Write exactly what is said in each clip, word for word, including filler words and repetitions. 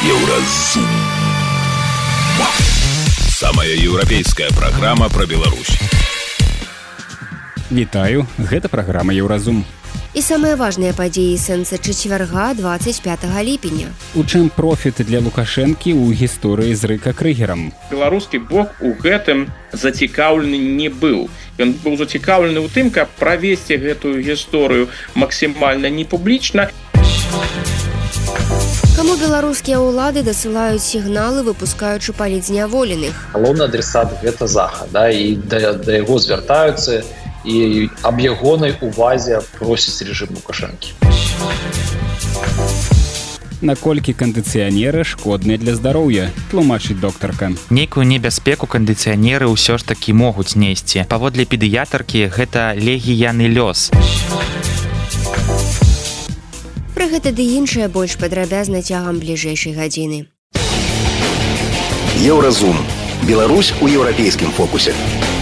Еўразум. Самая еўрапейская праграма пра Беларусь. Вітаю, гэта праграма Еўразум. І самыя важныя падзеі сэнса чацвярга дваццаць пятага ліпеня. У чым профіт для Лукашэнкі ў гісторыі з рэка-крыгерам? Беларускі бок у гэтым зацікаўлены не быў. Ён быў зацікаўлены ў тым, каб правесці гэтую гісторыю максімальна непублічна. Каму беларускія ўлады дасылаюць сігналы, выпускаючы палітзняволеных? Галоўны адресат гэта захад, да, і да, да яго звяртаюцца, і аб ягонай увазе просіць рэжым Лукашэнкі. Наколькі кандыцыянеры шкодныя для здароўя, тлумачыць доктарка. Нейкую небяспеку кандыцыянеры ўсё ж такі могуць несці. Паводле педыятаркі гэта легіяны лёс. Пра гэта ды іншае больш падрабязна цягам бліжэйшай гадзіны. Еўразум. Беларусь у еўрапейскім фокусе.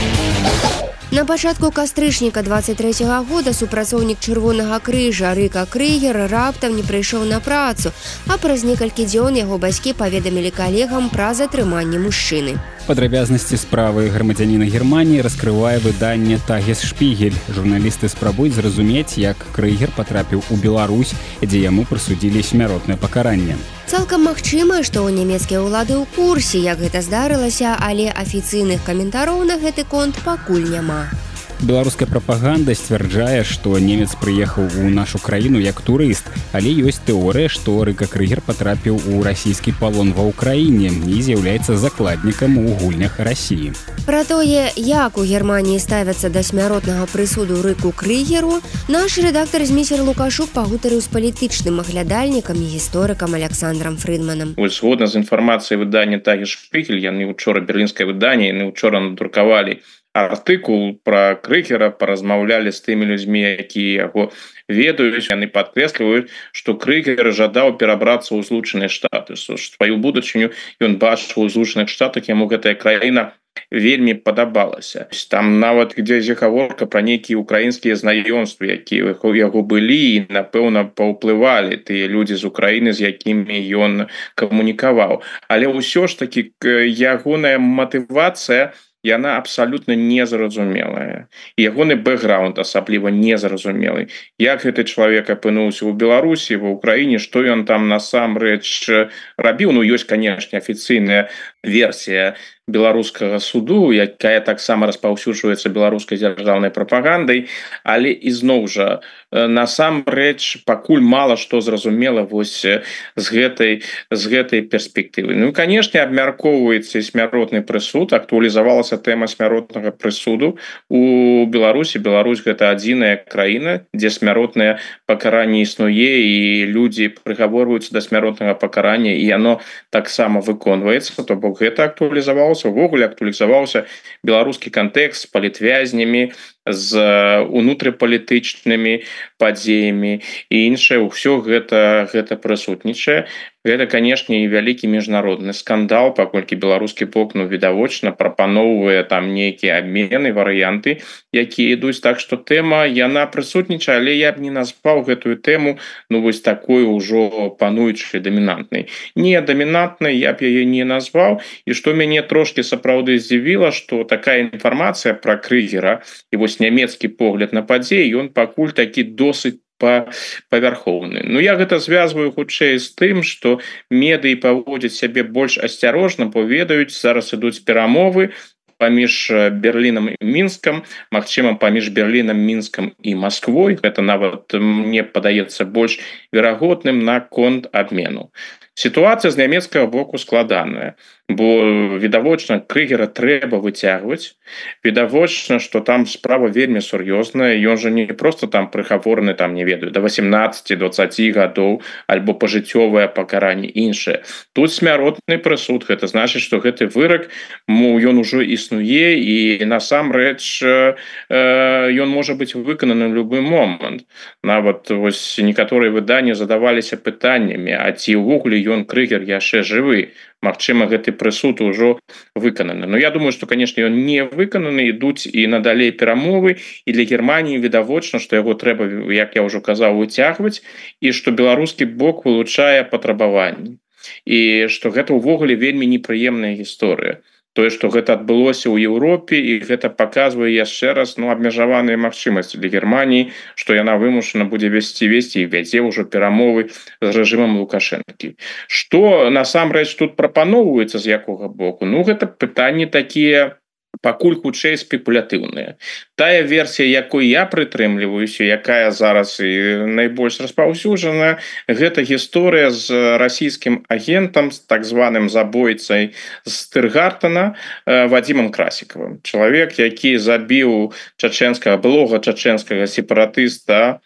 На пачатку кастрычніка дваццаць трэцяга года супрацоўнік Чырвонага крыжа Рыка Крыгер раптам не прыйшоў на працу, а праз некалькі дзён яго бацькі паведамілі калегам пра затрыманне мужчыны. Падрабязнасці справы грамадзяніна Германіі раскрывае выданне «Тагес-Шпігель». Журналісты спрабуюць зразумець, як Крыгер патрапіў у Беларусь, дзе яму прысудзілі смяротнае пакаранне. Цалкам магчыма, што нямецкія ўлады ў курсе, як гэта здарылася, але афіцыйных каментароў на гэты конт пакуль няма. Беларуская прапаганда сцвярджае, што немец прыехаў у нашу краіну як турыст, але ёсць тэорыя, што Рыка Крыгер патрапіў у расійскі палон ва ўкраіне і з'яўляецца закладнікам у гульнях Расіі. Пра тое, як у Германіі ставяцца да смяротнага прысуду Рыку Крыгеру, наш рэдактар Зміцер Лукашук пагутарыў з палітычным аглядальнікам і гісторыкам Александрам Фрыдманам. Згодна з інфармацыяй выдання «Тагес-Шпігель», яны учора берлінскае выданне, яны учора надрукавалі артыкул пра Крыгера, паразмаўлялі з тымі людзьмі, якія яго ведаюць. Яны падкрэсліваюць, што Крыгер жадаў перабрацца ў Злучаныя Штаты. Сваю будучыню ён бачыў у Злучаных Штатах, яму гэтая краіна вельмі падабалася. Там нават ідзе гаворка пра нейкія украінскія знаёмствы, якія у яго былі і, напэўна, паўплывалі тыя людзі з Украіны, з якімі ён камунікаваў. Але ўсё ж такі ягоная матывацыя яна абсалютна незразумелая. І ягоны бэкграунд асабліва незразумелы. Як гэты чалавек апынуўся ў Беларусі, ва ўкраіне, што ён там насамрэч рабіў? Ну, ёсць, канешне, афіцыйная версія беларускага суду, якая таксама распаўсюджваецца беларускай дзяржаўнай прапагандай, але ізноў жа насамрэч пакуль мала што зразумела вось з гэтай з гэтай перспектывы. Ну, канешне, абмяркоўваецца смяротны прысуд, актуалізавалася тэма смяротнага прысуду у Беларусі. Беларусь гэта адзіная краіна, дзе смяротнае пакаранне існуе, і людзі прыгаворваюцца да смяротнага пакарання, і яно таксама выконваецца. То бок гэта актуалізавалася, увогуле актуалізаваўся беларускі кантэкст з палітвязнямі, з унутрыпалітычнымі падзеямі і іншае. Усё гэта гэта прысутнічае. Гэта, канешне, і вялікі міжнародны скандал, паколькі беларускі бок, ну, відавочна прапаноўвае там нейкія абмены, варыянты, якія ідуць. Так што тэма, яна прысутнічае, але я б не назваў гэтую тэму, ну, вось такой ужо пануючай, дамінантнай. Не дамінантнай я б яе не назваў. І што мяне трошкі сапраўды здзівіла, што такая інфармацыя пра Крыгера і вось нямецкі погляд на падзеі, ён пакуль такі досыць павярхоўны. Ну, я гэта звязваю хутчэй з тым, што медыі паводзяць сябе больш асцярожна, бо ведаюць, зараз ідуць перамовы паміж Берлінам і Мінскам, магчыма, паміж Берлінам, Мінскам і Масквой. Гэта нават мне падаецца больш верагодным наконт абмену. Сітуацыя з нямецкага боку складаная, бо відавочна Крыгера трэба выцягваць. Відавочна, што там справа вельмі сур'ёзная. Ён жа не проста там прыгавораны, там, не ведаю, да васемнаццаці дваццаці гадоў, альбо пажыццёвае пакаранне іншае. Тут смяротны прысуд. Гэта значыць, што гэты вырак, мо ён ужо існуе, і насамрэч э, ён можа быць выкананы ў любы момант. Нават вось некаторыя выданні задаваліся пытаннямі, а ці ўвогуле ён Крыгер яшчэ жывы. Магчыма, гэты прысуд ужо выкананы. Но я думаю, што, канешне, ён не выкананы, ідуць і надалей перамовы, і для Германіі відавочна, што яго трэба, як я ўжо казаў, выцягваць, і што беларускі бок вылучае патрабаванні. і што гэта ўвогуле вельмі непрыемная гісторыя. Тое, што гэта адбылося ў Еўропе, і гэта паказвае яшчэ раз ну, абмежаваныя магчымасці для Германіі, што яна вымушана будзе весці весці і вядзе ўжо перамовы з рэжымам Лукашэнкі. Што насамрэч тут прапаноўваецца з якога боку? Ну гэта пытанні такія пакуль хутчэй спекулятыўныя. Тая версія, якой я прытрымліваюся, якая зараз і найбольш распаўсюджана, гэта гісторыя з расійскім агентам, з так званым забойцай з Тыргартана Вадзімам Красікавым. Чалавек, які забіў чачэнскага былога чачэнскага сепаратыста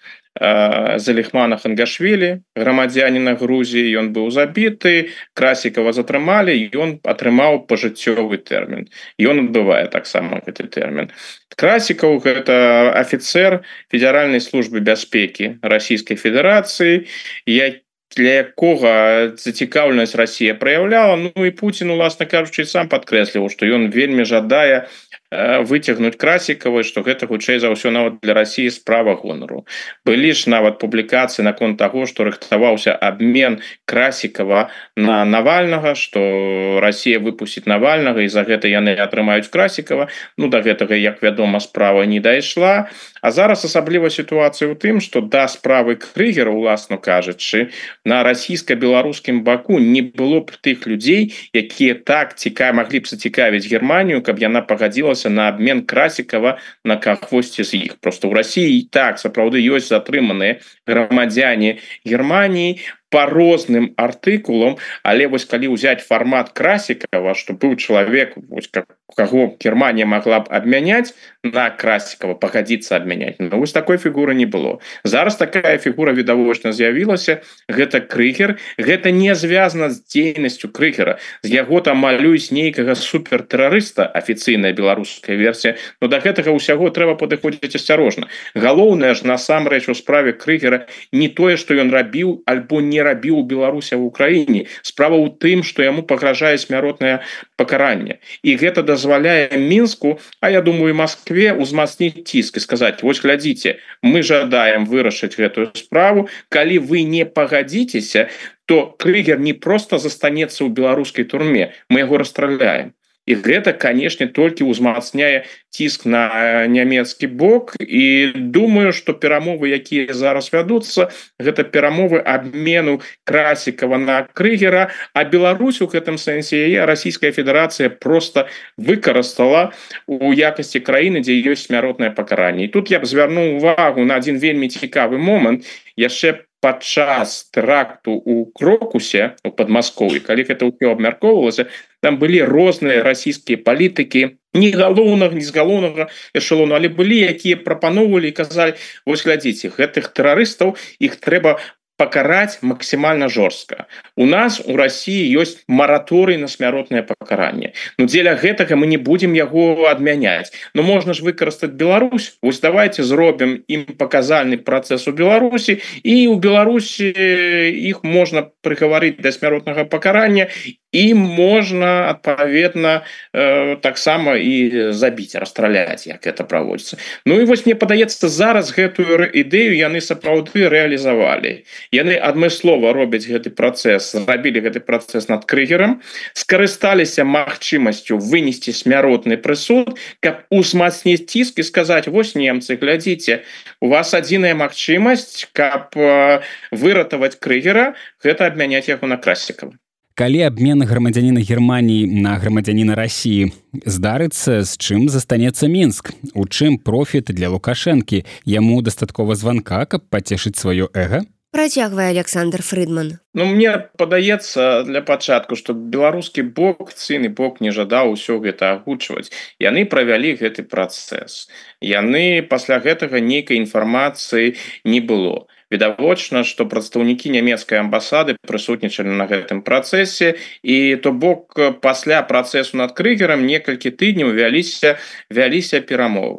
Заліхмана Хангашвілі, грамадзяніна Грузіі, ён быў забіты, Красікава затрымалі, ён атрымаў пажыццёвы тэрмін. Ён адбывае таксама гэты тэрмін. Красікаў гэта афіцэр Федэральнай службы бяспекі Расійскай Федэрацыі, які для якога зацікаўленасць Расія праяўляла, ну і Пуцін, уласна кажучы, сам падкрэсліваў, што ён вельмі жадае выцягнуць Красікава, што гэта хутчэй за ўсё нават для Расіі справа гонару. Былі ж нават публікацыі наконт таго, што рыхтаваўся абмен Красікава на Навальнага, што Расія выпусціць Навальнага, і за гэта яны атрымаюць Красікава. Ну, да гэтага, як вядома, справа не дайшла. А зараз асабліва сітуацыя ў тым, што да справы Крыгера, уласна кажучы, на расійска-беларускім баку не было б тых людзей, якія так ціка маглі б зацікавіць Германію, каб яна пагадзілася на абмен Красікава на кагосьці з іх. Просто ў Расіі так сапраўды ёсць затрыманыя грамадзяне Германіі по розным артыкулам, але вось калі ўзяць фармат Красікава, што быў чалавек, вось, каго Германія магла б абмяняць на Красікава, пагадзіцца абмяняць. Ну, вось такой фігуры не было. Зараз такая фігура відавочна з'явілася, гэта Крыгер. Гэта не звязана з дзейнасцю Крыгера. З яго там малююць нейкага супертэрарыста, афіцыйная беларуская версія, но да гэтага ўсяго трэба падыходзіць асцярожна. Галоўнае ж насамрэч у справе Крыгера не тое, што ён рабіў альбо не рабіў у Беларусі ў Украіне. Справа ў тым, што яму пагражае смяротнае пакаранне. І гэта дазваляе Мінску, а я думаю, Маскве узмацніць ціск і сказаць: вось глядзіце, мы жадаем вырашыць гэтую справу. Калі вы не пагадзіцеся, то Крыгер не проста застанецца ў беларускай турме, мы яго расстраляем. І гэта, канешне, толькі ўзмацняе ціск на нямецкі бок. І думаю, што перамовы, якія зараз вядуцца, гэта перамовы абмену Красікава на Крыгера, а Беларусь у гэтым сэнсе яе Расійская Федэрацыя проста выкарыстала у якасці краіны, дзе ёсць смяротнае пакаранне. І тут я б звярнуў увагу на адзін вельмі цікавы момант. Яшчэ падчас тэракту ў Крокусе, у Падмасков'і, калі гэта ўсё абмяркоўвалася, там былі розныя расійскія палітыкі, не галоўнага, не з галоўнага эшелону, але былі, якія прапаноўвалі і казалі: вось глядзіце, гэтых тэрарыстаў іх трэба пакараць максімальна жорстка. У нас у Расіі ёсць мараторый на смяротнае пакаранне. Ну, дзеля гэтага мы не будзем яго адмяняць. Ну, можна ж выкарыстаць Беларусь. Вось давайте зробім ім паказальны працэс у Беларусі, і ў Беларусі іх можна прыгаварыць да смяротнага пакарання, і можна, адпаведна, э, таксама і забіць, расстраляць, як гэта праводзіцца. Ну і вось мне падаецца, зараз гэтую ідэю яны сапраўды рэалізавалі. Яны адмыслова робяць гэты працэс, зрабілі гэты працэс над Крыгерам, скарысталіся магчымасцю вынесці смяротны прысуд, каб узмацніць ціск і сказаць: вось немцы, глядзіце, у вас адзіная магчымасць, каб э, выратаваць Крыгера, гэта абмяняць яго на Красікава. Калі абмен грамадзяніна Германіі на грамадзяніна Расіі здарыцца, з чым застанецца Мінск? У чым профіт для Лукашэнкі? Яму дастаткова званка, каб пацешыць сваё эга? Працягвае Александр Фрыдман. Ну, мне падаецца для пачатку, што беларускі бок, цыны бок не жадаў усё гэта агучваць. Яны правялі гэты працэс. Яны пасля гэтага нейкай інфармацыі не было. Відавочна, што прадстаўнікі нямецкай амбасады прысутнічалі на гэтым працэсе, і то бок пасля працэсу над Крыгерам некалькі тыдняў вяліся, вяліся перамовы.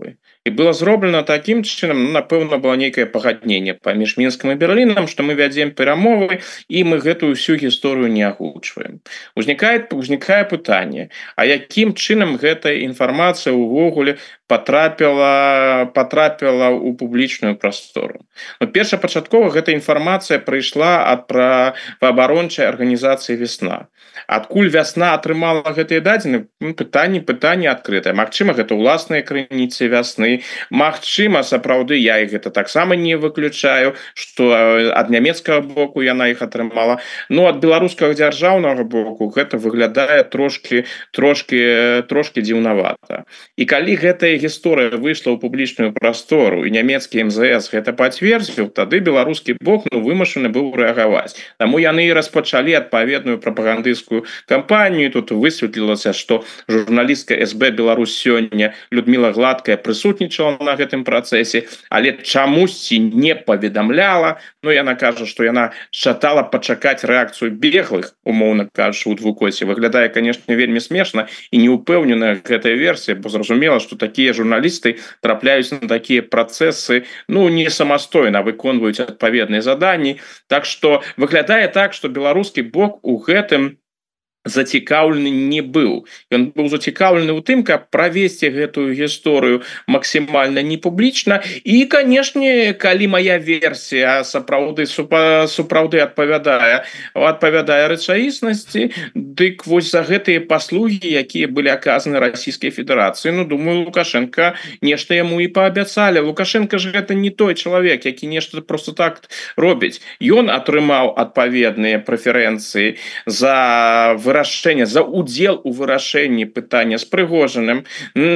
і было зроблена такім чынам, ну, напэўна было нейкае пагадненне паміж Мінскам і Берлінам, што мы вядзем перамовы і мы гэтую всю гісторыю не агучваем. Узнікае узнікае пытанне, а якім чынам гэтая інфармацыя ўвогуле потрапіла потрапіла ў публічную прастору. Ну, першапачаткова гэта інфармацыя прыйшла ад праваабарончай арганізацыі «Весна». Адкуль «Вясна» атрымала гэтыя дадзены? Пытанне пытанне адкрытае. Магчыма, гэта ўласныя крыніцы «Вясны». Магчыма, сапраўды, я і гэта таксама не выключаю, што ад нямецкага боку яна іх атрымала. Ну, ад беларускага дзяржаўнага боку гэта выглядае трошки трошки трошки дзіўнавата. І калі гэтая гісторыя выйшла ў публічную прастору і нямецкі эм зэ эс гэта пацвердзіў, тады беларускі бок ну вымушаны быў рэагаваць. Таму яны і распачалі адпаведную прапагандысцкую кампанію. Тут высветлілася, што журналістка эс бэ Беларусь сёння Людміла Гладкая прысутнічала на гэтым працэсе, але чамусьці не паведамляла. Ну, яна кажа, што яна чатала пачакаць рэакцыю беглых, умоўна кажучы, у двукосе. Выглядае, канешне, вельмі смешна і неупэўненая гэтая версія, бо зразумела, што такія журналісты трапляюць на такія працэсы, ну, не самастойна выконваюць адпаведныя заданні. Так што выглядае так, што беларускі бок у гэтым зацікаўлены не быў. Ён быў зацікаўлены ў тым, каб правесці гэтую гісторыю максімальна непублічна. І, канешне, калі мая версія сапраўды сапраўды адпавядае адпавядае рэчаіснасці, дык вось за гэтыя паслугі, якія былі аказаны Расійскай Федэрацыі, ну, думаю, Лукашенко нешта яму і паабяцалі. Лукашенко ж гэта не той чалавек, які нешта просто так робіць. Ён атрымаў адпаведныя прэферэнцыі за вырашэнне, за удзел у вырашэнні пытання з Прыгожыным.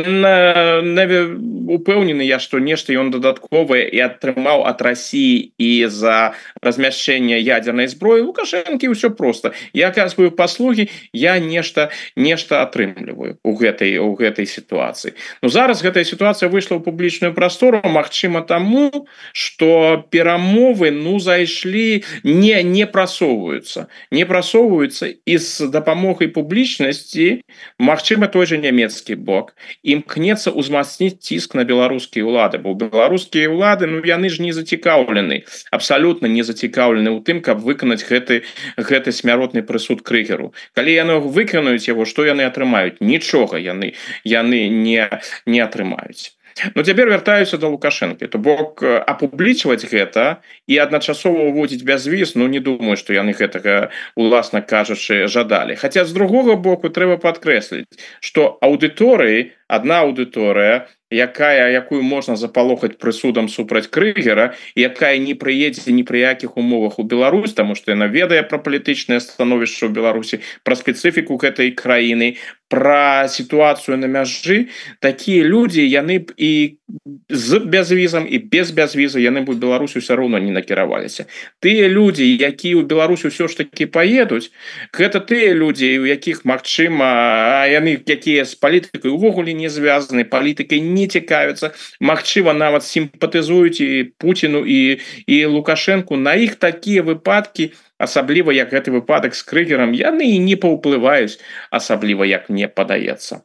Упэўнены я, што нешта ён дадатковае і атрымаў ад Расіі і за размяшчэнне ядзернай зброі. Лукашэнкі ўсё проста. Я аказваю паслугі, я нешта нешта атрымліваю у гэтай у гэтай сітуацыі. Ну, зараз гэтая сітуацыя выйшла ў публічную прастору, магчыма таму, што перамовы ну зайшлі не не прасоўваюцца. Не прасоўваюцца і з дапамогай публічнасці, магчыма, той жа нямецкі бок імкнецца ўзмацніць ціск на беларускія ўлады, бо беларускія ўлады, ну, яны ж не зацікаўлены, абсалютна не зацікаўлены ў тым, каб выканаць гэты гэты смяротны прысуд Крыгеру. Калі яны выканаюць яго, што яны атрымаюць? Нічога яны яны не не атрымаюць. Ну, цяпер вяртаюся да Лукашэнкі. То бок апублічваць гэта і адначасова ўводзіць бязвіз, ну, не думаю, што яны гэтага, уласна кажучы, жадалі. Хаця з другога боку трэба падкрэсліць, што аўдыторыі, адна аўдыторыя, якая якую можна запалохаць прысудам супраць Крыгера, якая не прыедзе ні пры якіх умовах у Беларусь, таму што яна ведае пра палітычнае становішча ў Беларусі, пра спецыфіку гэтай краіны, пра сітуацыю на мяжы. Такія людзі, яны б і з бязвізам і без бязвіза яны б у Беларусь усё роўна не накіраваліся. Тыя людзі, якія ў Беларусь усё ж такі паедуць, гэта тыя людзі, у якіх, магчыма, яны якія з палітыкай увогуле не звязаны, палітыкай не цікавяцца, магчыма, нават сімпатызуюць і Пуціну і і Лукашэнку. На іх такія выпадкі, асабліва як гэты выпадак з Крыгерам, яны і не паўплываюць, асабліва як мне падаецца.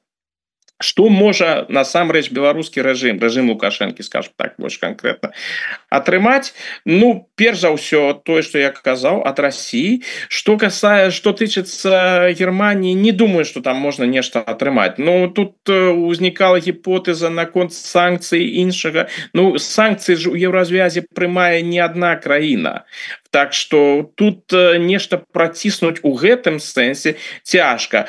Што можа насамрэч беларускі рэжым, рэжым Лукашэнкі, скажем так, больш канкрэтна, атрымаць? Ну, перш за ўсё, тое, што я казаў, ад Расіі. Што касае, што тычыцца Германіі, не думаю, што там можна нешта атрымаць. Ну, тут узнікала гіпотэза наконт санкцый іншага. Ну, санкцыі ж у еўразвязе прымае не адна краіна. Так што тут нешта праціснуць у гэтым сэнсе цяжка.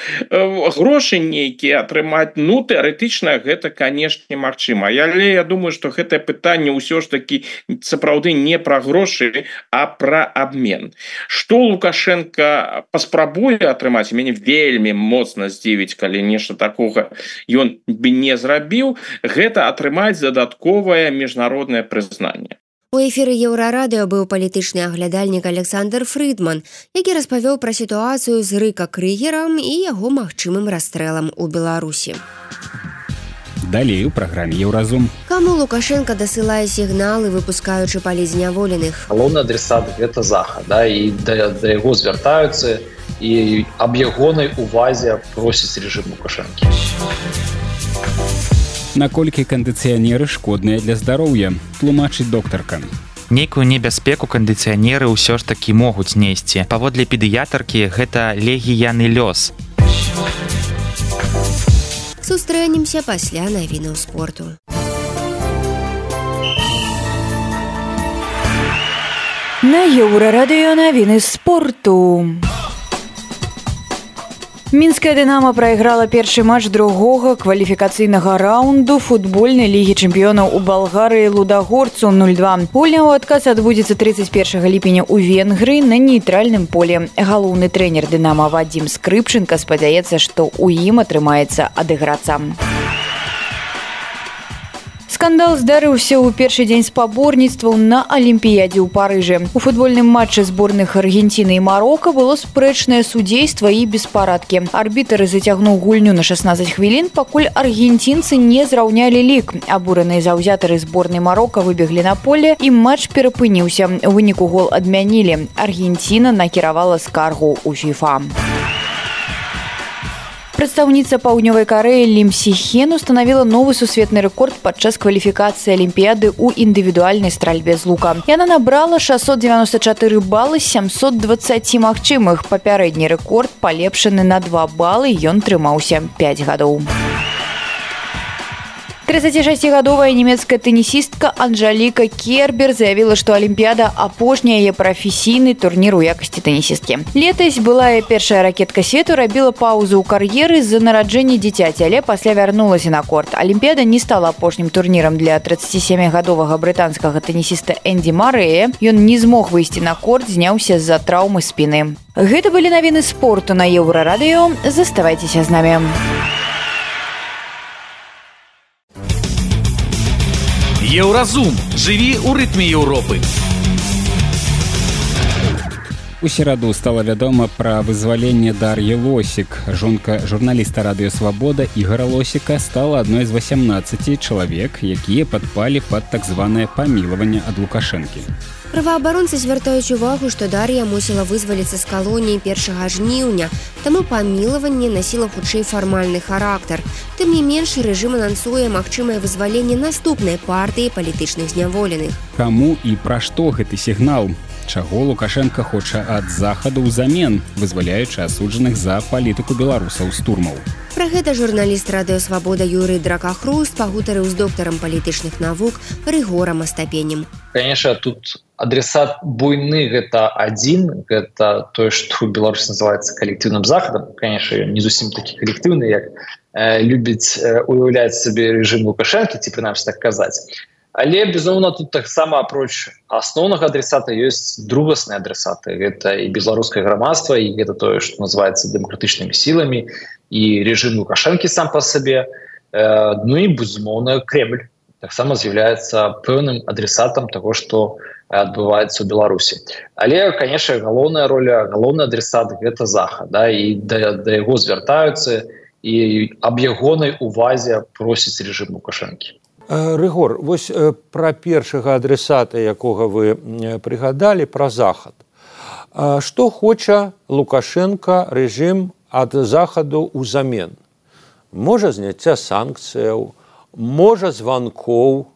Грошы нейкія атрымаць, ну, тэарэтычна гэта, канешне, магчыма. Але я думаю, што гэтае пытанне ўсё ж такі сапраўды не пра грошы, а пра абмен. Што Лукашенко паспрабуе атрымаць, мяне вельмі моцна здзівіць, калі нешта такога ён бы не зрабіў, гэта атрымаць дадатковае міжнароднае прызнанне. У эфіры Еўрарадыё быў палітычны аглядальнік Александр Фрыдман, які распавёў пра сітуацыю з Рыка Крыгерам і яго магчымым расстрэлам у Беларусі. Далей у праграме Еўразум. Каму Лукашенко дасылае сігналы, выпускаючы палізняволеных? Галоўны адресат гэта Захад, да, і да, да яго звяртаюцца і аб ягонай увазе просіць рэжым Лукашэнкі. Наколькі кандыцыянеры шкодныя для здароўя, тлумачыць доктарка. Нейкую небяспеку кандыцыянеры ўсё ж такі могуць несці. Паводле педыятаркі гэта легіяны лёс. Сустрэнемся пасля навінаў спорту. На Еўрарадыё навіны спорту. Мінская «Дынамо» прайграла першы матч другога кваліфікацыйнага раунду футбольнай лігі чэмпіёнаў у Балгарыі Лудагорцу нуль два. Гульня ў адказ адбудзецца трыццаць першага ліпеня ў Венгрыі на нейтральным поле. Галоўны трэнер «Дынамо» Вадзім Скрыпченка спадзяецца, што ў ім атрымаецца адыграцца. Скандал здарыўся ў першы дзень спаборніцтваў на Алімпіядзе ў Парыжы. У футбольным матчы зборных Аргенціны і Марока было спрэчнае судзейства і беспарадкі. Арбітр зацягнуў гульню на шаснаццаць хвілін, пакуль аргенцінцы не зраўнялі лік. Абураныя заўзятары зборнай Марока выбеглі на поле, і матч перапыніўся. У выніку гол адмянілі. Аргенціна накіравала скаргу ў ФІФА. Прадстаўніца Паўднёвай Карэі Лім Сі Хен устанавіла новы сусветны рэкорд падчас кваліфікацыі Алімпіяды ў індывідуальнай стральбе з лука. Яна набрала шэсцьсот дзевяноста чатыры балы з сямсот дваццаці магчымых. Папярэдні рэкорд палепшаны на два балы, ён трымаўся пяць гадоў. трыццацішасцігадовая нямецкая тэнісістка Анжаліка Кербер заявіла, што Алімпіяда апошні яе прафесійны турнір у якасці тэнісісткі. Летась былая першая ракетка свету рабіла паузу ў кар'еры з-за нараджэння дзіцяці, але пасля вярнулася на корт. Алімпіяда не стала апошнім турнірам для трыццацісямігадовага брытанскага тэнісіста Энді Марэя. Ён не змог выйсці на корт, зняўся з-за траўмы спіны. Гэта былі навіны спорту на Еўрарадыё. Заставайцеся з намі. Еўразум. Жыві ў рытме Еўропы. У сераду стала вядома пра вызваленне Дар'і Лосік. Жонка журналіста радыё «Свабода» Ігара Лосіка стала адной з васямнаццаці чалавек, якія падпалі пад так званае памілаванне ад Лукашэнкі. Праваабаронцы звяртаюць увагу, што Дар'я мусіла вызваліцца з калоніі першага жніўня, таму памілаванне насіла хутчэй фармальны характар. Тым не менш, рэжым анансуе магчымае вызваленне наступнай партыі палітычных зняволеных. Каму і пра што гэты сігнал? Чаго Лукашенка хоча ад захаду ўзамен, вызваляючы асуджаных за палітыку беларусаў з турмаў? Пра гэта журналіст радыё «Свабода» Юрый Дракахруст пагутарыў з доктарам палітычных навук Рыгорам Астапенем. Конечно, тут адресат буйны гэта адзін, гэта тое, што ў Беларусі называецца калектыўным захадам. Конечно, не зусім такі калектыўны, як э, любіць э, уяўляць сабе рэжым Лукашэнкі, ці прынамсі так казаць. Але, безумоўна, тут таксама апроч асноўнага адресата ёсць другасныя адресаты. Гэта і беларускае грамадства, і гэта тое, што называецца дэмакратычнымі сіламі, і рэжым Лукашэнкі сам па сабе. Э, ну і, безумоўна, Кремль таксама з'яўляецца пэўным адресатам таго, што адбываецца ў Беларусі. Але, конечно, галоўная роля, галоўны адресат гэта захад, да, і да, да яго звяртаюцца, і аб ягонай увазе просіць рэжым Лукашэнкі. Рыгор, вось пра першага адресата, якога вы прыгадалі, пра захад. Што хоча Лукашенка рэжым ад захаду ўзамен? Можа зняцця санкцыяў, можа званкоў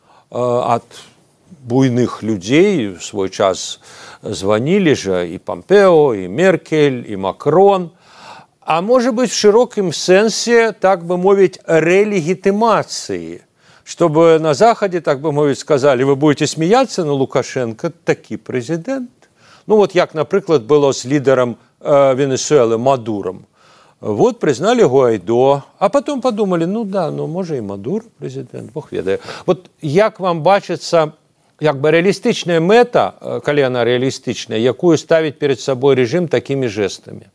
ад буйных людзей. У свой час званілі жа і Пампео, і Меркель, і Макрон. А можа быць, в шырокім сэнсе, так бы мовіць, рэлегітымацыі. Чтобы на Заходе, так бы мовить, сказали, вы будете смеяться, но Лукашенко таки президент. Ну вот як, например, было с лидером э, Венесуэлы Мадуром. Вот признали Гуайдо, а потом подумали, ну да, ну может и Мадуро президент, бог ведае. Вот як вам бачится, як бы реалистичная мета, коли она реалистичная, якую ставить перед собой режим такими жестами?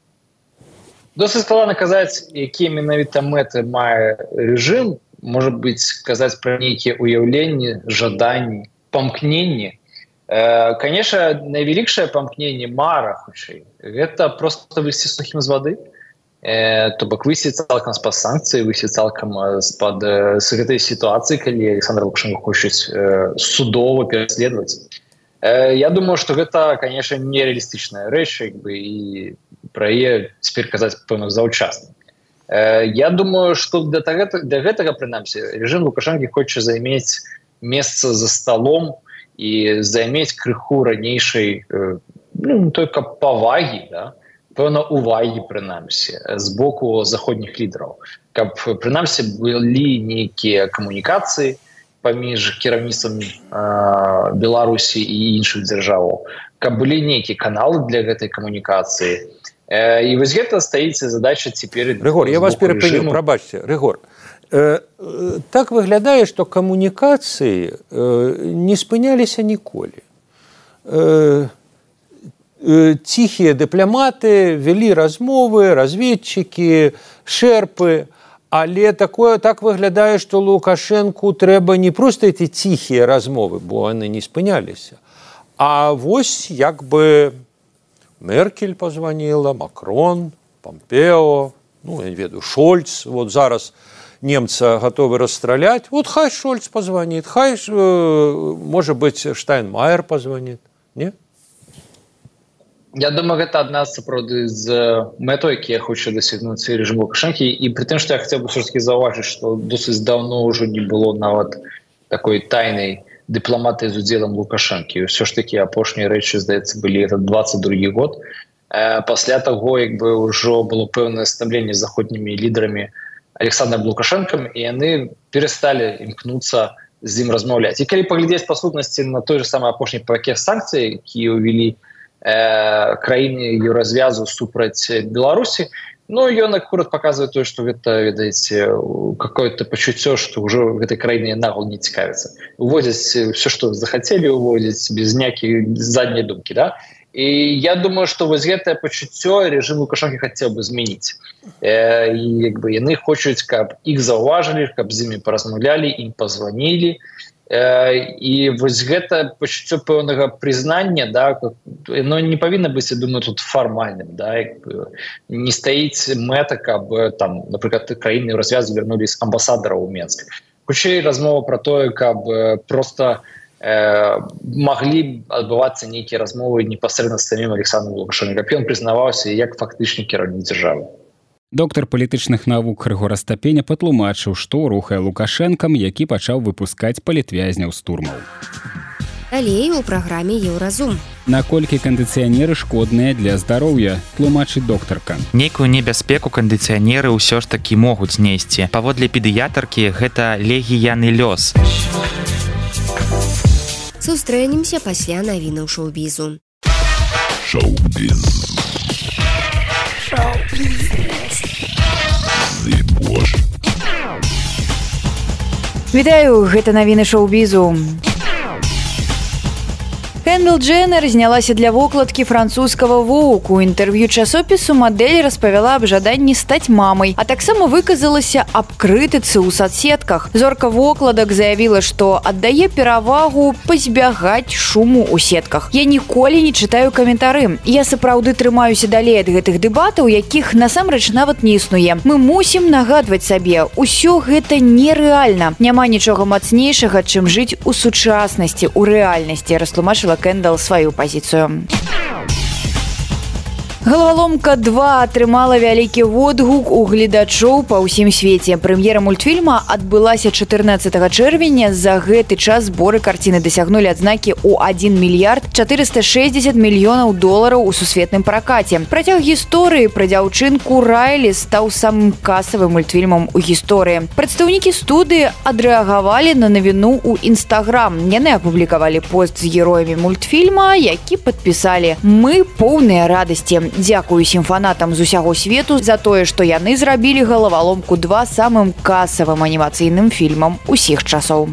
Досыць складана казаць, якія менавіта мэты мае рэжым. Может быть, сказаць пра нейкія уяўленні, жаданні, памкненні. Э, конечно, найвялікшае памкненне, мара, хутчэй, гэта просто выйсці сухім з вады. Э, то бок выйсці цалкам з-пад санкцыі, выйсці цалкам з-пад э, з гэтай сітуацыі, калі Александр Лукашенко хочуць э, судова пераследаваць. Э, я думаю, што гэта, конечно, нереалістычная рэч, як бы, і пра яе цяпер казаць, пэўна, заўчасна. Я думаю, что для для гэтага прынамсі режим Лукашэнкі хоча займець месца за столом і займець крыху ранейшай, ну, только павагі, да, пэўна увагі прынамсі з боку заходніх лідараў, каб прынамсі былі нейкія камунікацыі паміж кіраўніцтвам Беларусі і іншых дзяржаваў, каб былі нейкія каналы для гэтай камунікацыі. І вось гэта стаіць задача цяпер. Рыгор, я вас перапыню, прабачце, Рыгор. Так выглядае, што камунікацыі не спыняліся ніколі. Ціхія дыпламаты вялі размовы, разведчыкі, шэрпы, але такое так выглядае, што Лукашэнку трэба не проста эти ціхія размовы, бо яны не спыняліся, а вось як бы Меркель позвонила, Макрон, Помпео, ну, я не ведаю, Шольц. Вот зараз немца готовы расстралять. Вот хай Шольц позвонит, хай, может быть, Штайнмайер позвонит. Не? Я думаю, это одна сапраўды з мэтой, які я хочу дасягнуць режим Лукашэнкі. І при тым, што я хотел бы все-таки заўважыць, што досыць давно ўжо не было нават такой тайнай дыпламатыі з удзелам Лукашэнкі. І ўсё ж такі апошнія рэчы, здаецца, былі это двадцать другі год. Пасля таго, як бы ўжо было пэўнае стамленне з заходнімі лідарамі Александром Лукашэнкам, і яны пересталі імкнуцца з ім размаўляць. І калі паглядзець па сутнасці на той же самы апошні пакет санкцый, які ўвялі э, краіны еўразвязу супраць Беларусі, ну, ён акурат паказвае тое, што гэта, ведаеце, какое-то пачуццё, што ўжо гэтай краіны нагул не цікавіцца. Уводзяць все, што захацелі уводзіць, без ніякай задняй думкі, да? І я думаю, што вось гэтае пачуццё режим Лукашэнкі хацеў бы змяніць. Э, і як бы яны хочуць, каб іх заўважылі, каб з імі паразмаўлялі, ім пазванілі. Э, і вось гэта пачуццё пэўнага прызнання, да, оно не павінна быць, я думаю, тут фармальным, да, як бы не стаіць мэта, каб там, напрыклад, краіны развязу вярнулі з амбасадараў у Менск. Хутчэй размова пра тое, каб проста э, маглі адбывацца нейкія размовы непасрэдна з самім Александром Лукашэнкам, каб ён прызнаваўся як фактычны кіраўнік дзяржавы. Доктар палітычных навук Рыгор Астапеня патлумачыў, што рухае Лукашэнкам, які пачаў выпускаць палітвязняў з турмаў. Далей у праграме Еўразум. Наколькі кандыцыянеры шкодныя для здароўя, тлумачыць доктарка. Нейкую небяспеку кандыцыянеры ўсё ж такі могуць несці. Паводле педыятаркі, гэта легіяны лёс. Сустрэнемся пасля навінаў шоу-бізу. Шоу-біз. Вітаю, гэта навіны шоу-бізу. Кэндал Дженнер знялася для вокладкі французскага Vogue. У інтэрв'ю часопісу мадэль распавяла аб жаданні стаць мамай, а таксама выказалася аб крытыцы ў соцсетках. Зорка вокладак заявіла, што аддае перавагу пазбягаць шуму ў сетках. Я ніколі не чытаю каментары. Я сапраўды трымаюся далей ад гэтых дэбатаў, якіх насамрэч нават не існуе. Мы мусім нагадваць сабе, усё гэта нерэальна. Няма нічога мацнейшага, чым жыць у сучаснасці, у рэальнасці, растлумачыла Кэндал сваю пазіцыю. Галаваломка два атрымала вялікі водгук у гледачоў па ўсім свеце. Прэм'ера мультфільма адбылася чатырнаццатага чэрвеня. За гэты час зборы карціны дасягнулі адзнакі ў адзін мільярд чатырыста шэсцьдзесят мільёнаў долараў у сусветным пракаце. Працяг гісторыі пра дзяўчынку Райлі стаў самым касавым мультфільмам у гісторыі. Прадстаўнікі студыі адрэагавалі на навіну ў Інстаграм. Яны апублікавалі пост з героямі мультфільма, які падпісалі: «Мы поўныя радасці. Дзякую усім фанатам з усяго свету за тое, што яны зрабілі Галаваломку два самым касавым анімацыйным фільмам усіх часоў».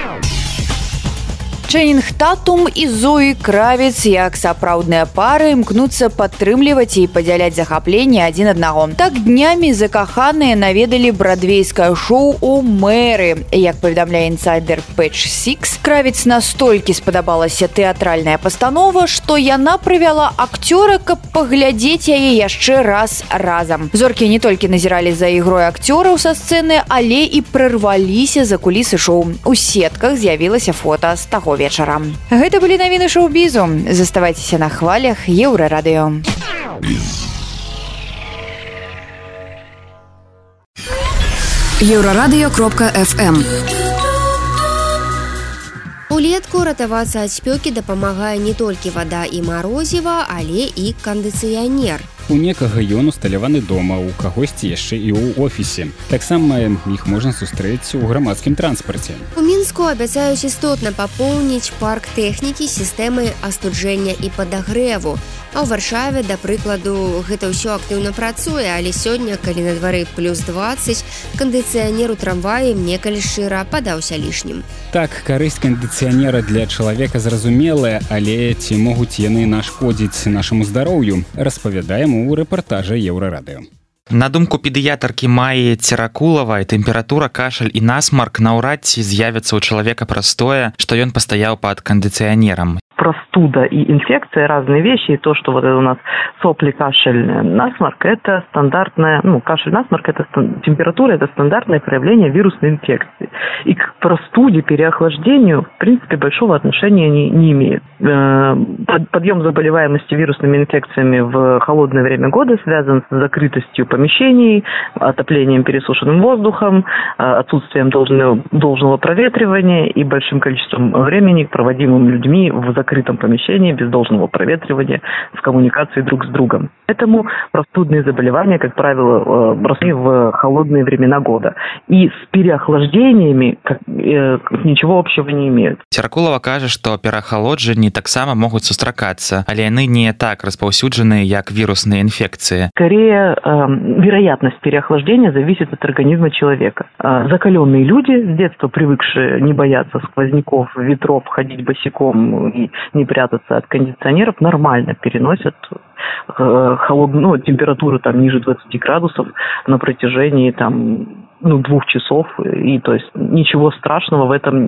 Чэннінг Татум і Зоі Кравец як сапраўдныя пары імкнуцца падтрымліваць і падзяляць захапленне адзін аднаго. Так днямі закаханыя наведалі брадвейскае шоу «О Мэры». Як паведамляе інсайдер Page Six, Кравец настолькі спадабалася тэатральная пастанова, што яна прывяла акцёра, каб паглядзець яе яшчэ раз разам. Зоркі не толькі назіралі за ігрой акцёраў са сцэны, але і прарваліся за кулісы шоу. У сетках з'явілася фота з таго вечара. Гэта былі навіны шоу-бізу. Заставайцеся на хвалях Еўрарадыё. еўрарадыё кропка эф эм. Улетку ратавацца ад спёкі дапамагае не толькі вада і марозіва, але і кандыцыянер. У некага ён усталяваны дома, у кагосьці яшчэ і ў офісе. Таксама іх можна сустрэць у грамадскім транспарце. У Мінску абяцаюць істотна папоўніць парк тэхнікі сістэмай астуджэння і падагрэву. А ў Варшаве, да прыкладу, гэта ўсё актыўна працуе, але сёння, калі на двары плюс дваццаць, кандыцыянер у трамваі некалі шчыра падаўся лішнім. Так, карысць кандыцыянера для чалавека зразумелая, але ці могуць яны нашкодзіць нашаму здароўю, распавядаем у рэпартажы Еўрарадыё. На думку педыятаркі Майі Церакулавай, тэмпература, кашаль і насмарк наўрад ці з'явяцца ў чалавека праз тое, што ён пастаяў пад кандыцыянерам. Простуда и инфекция разные вещи, и то, что вот это у нас сопли, кашель, насморк, это стандартная, ну, кашель, насморк, это температура, это стандартное проявление вирусной инфекции. И к простуде, переохлаждению, в принципе, большого отношения не, не имеет. Подъем заболеваемости вирусными инфекциями в холодное время года связан с закрытостью помещений, отоплением пересушенным воздухом, отсутствием должного, должного проветривания и большим количеством времени, проводимым людьми в закрытом закрытом помещении, без должного проветривания, в коммуникации друг с другом. Поэтому простудные заболевания, как правило, росли в холодные времена года. И с переохлаждениями как, э, ничего общего не имеют. Церакулава кажа, што пераахалоджанні таксама могуць сустракацца, але яны не так распаўсюджаныя, як вірусныя инфекции. Скорее, э, вероятность переохлаждения зависит от организма человека. Э, закаленные люди, с детства привыкшие не бояться сквозняков, ветров, ходить босиком и не прятаться от кондиционеров, нормально переносят э, холодную, ну, температуру там ниже двадцати градусов на протяжении там, ну, двух часов, и то есть ничего страшного в этом,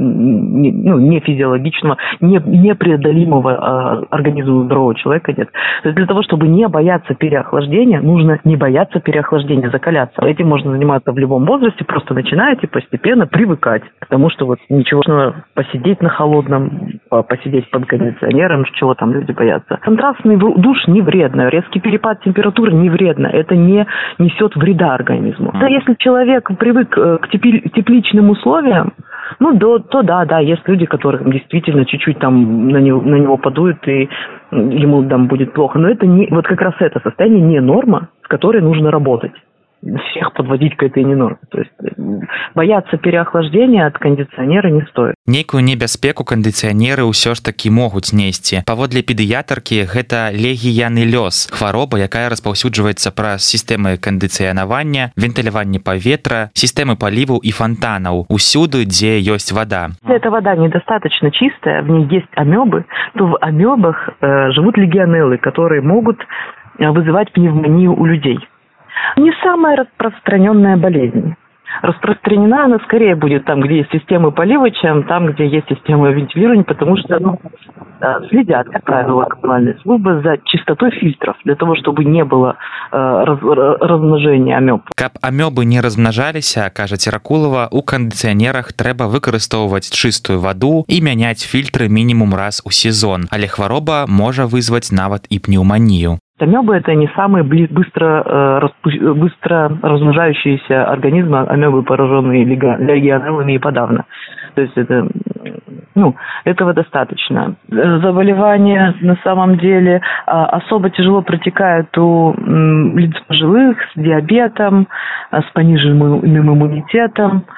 не, ну, не физиологичного, не, непреодолимого э, организму здорового человека нет. То есть для того, чтобы не бояться переохлаждения, нужно не бояться переохлаждения, закаляться. Этим можно заниматься в любом возрасте, просто начинаете постепенно привыкать к тому, что вот ничего нужно посидеть на холодном, посидеть под кондиционером, чего там люди боятся. Контрастный душ не вредно, резкий перепад температуры не вредно, это не несет вреда организму. Да, если человек Человек привык к тепличным условиям, ну, то, то да, да, есть люди, которых действительно чуть-чуть там на него, на него подует и ему там будет плохо. Но это не, вот как раз это состояние не норма, с которой нужно работать. Всех подводить к этой ненорме. То есть бояться переохлаждения от кондиционера не стоит. Нейкую небяспеку кандыцыянеры ўсё ж такі могуць несці. Паводле педыятаркі, гэта легіянелёз, хвароба, якая распаўсюджваецца праз сістэмы кандыцыянавання, вентылявання паветра, сістэмы паліваў і фонтанаў, усюды, дзе ёсць вода. Если эта вода недостаточно чистая, в ней есть амебы, то в амебах э, живут легионеллы, которые могут вызывать пневмонию у людей. Не самая распространенная болезнь. Распространена она скорее будет там, где есть системы полива, чем там, где есть системы вентилирования, потому что ну, следят, как правило, коммунальные службы за чистотой фильтров, для того, чтобы не было э, раз, размножения амеб. Каб амебы не размнажаліся, кажа Церакулава, у кандыцыянерах трэба выкарыстоўваць чыстую ваду і мяняць фільтры мінімум раз у сезон, але хвароба можа вызваць нават і пнеўманію. Амебы – это не самые быстро, э, быстро размножающиеся организмы, амебы, пораженные легионеллами и подавно. То есть это, ну, этого достаточно. Заболевания на самом деле особо тяжело протекают у лиц пожилых с диабетом, с пониженным иммунитетом.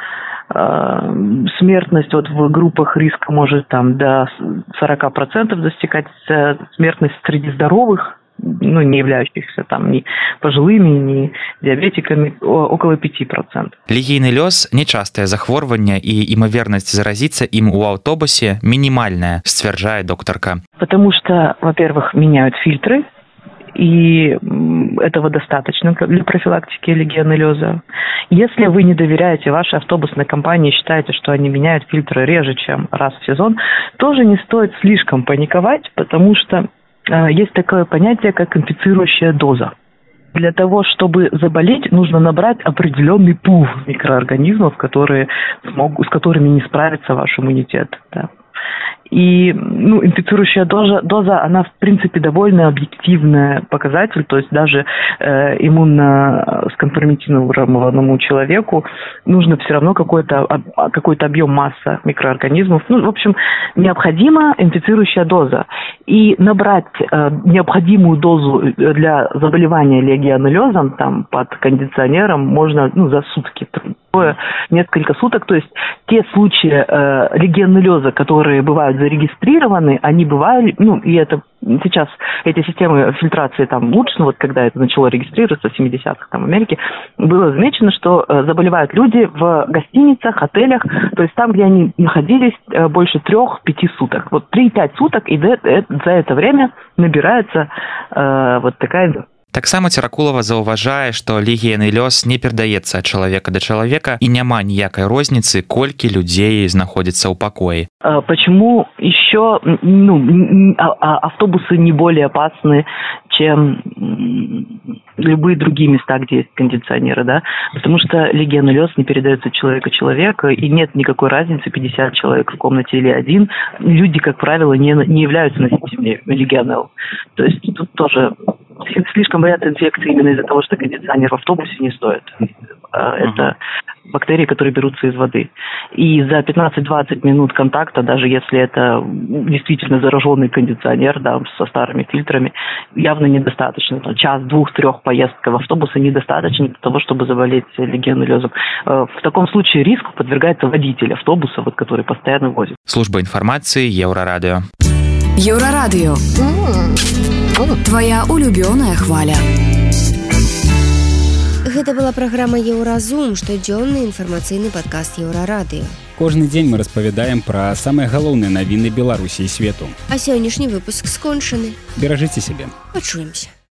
Смертность вот в группах риска может там до сорока процентов достигать, смертность среди здоровых, ну, не являющихся там ни пожилыми, ни диабетиками, около пяти процентов. Легійнелёз – нечастае захворванне і імавернасць заразіцца ім у аўтобусе мінімальная, сцвярджае доктарка. Потому что, во-первых, меняют фильтры, и этого достаточно для профилактики легионеллеза. Если вы не доверяете вашей автобусной компании, считаете, что они меняют фильтры реже, чем раз в сезон, тоже не стоит слишком паниковать, потому что есть такое понятие, как инфицирующая доза. Для того, чтобы заболеть, нужно набрать определенный пул микроорганизмов, которые смогут, с которыми не справится ваш иммунитет. Да. И ну, инфицирующая доза, доза, она в принципе довольно объективный показатель, то есть даже э, иммунно скомпрометированному человеку нужно все равно какой-то, какой-то объем массы микроорганизмов. Ну, в общем, необходима инфицирующая доза. И набрать э, необходимую дозу для заболевания легионеллезом там, под кондиционером можно ну, за сутки. Несколько суток, то есть те случаи э, легионеллеза, которые бывают зарегистрированы, они бывали, ну и это сейчас эти системы фильтрации там лучше, ну, вот когда это начало регистрироваться в семидесятых там в Америке, было замечено, что э, заболевают люди в гостиницах, отелях, то есть там, где они находились э, больше трех-пяти суток. Вот три-пять суток, и за, э, за это время набирается э, вот такая... Таксама Церакулова заўважае, што легіянелёз не перадаецца ад чалавека да чалавека і няма ніякай розніцы, колькі людзей знаходзіцца ў пакоі. Почему еще ну, автобусы не более опасны, чем любые другие места, где есть кондиционеры, да? Потому что легионеллез не передается от человека человека, и нет никакой разницы, пятьдесят человек в комнате или один. Люди, как правило, не, не являются носителями легионелл. То есть тут тоже слишком боятся инфекции именно из-за того, что кондиционер в автобусе не стоит. Это бактерии, которые берутся из воды. И за пятнадцать-двадцать минут контакта, даже если это действительно зараженный кондиционер, да, со старыми фильтрами, явно недостаточно. Час, двух, трех поездка в автобусе недостаточно для того, чтобы заболеть легионеллезом. В таком случае риску подвергается водитель автобуса, вот, который постоянно возит. Служба информации Еврорадио. Еврорадио. Твоя улюбёная хваля. Гэта была праграма Еўразум, штодзённы інфармацыйны падкаст Еўрарадыё. Кожны дзень мы распавядаем пра самыя галоўныя навіны Беларусі і свету. А сённяшні выпуск скончаны. Беражыце сябе. Пачуемся.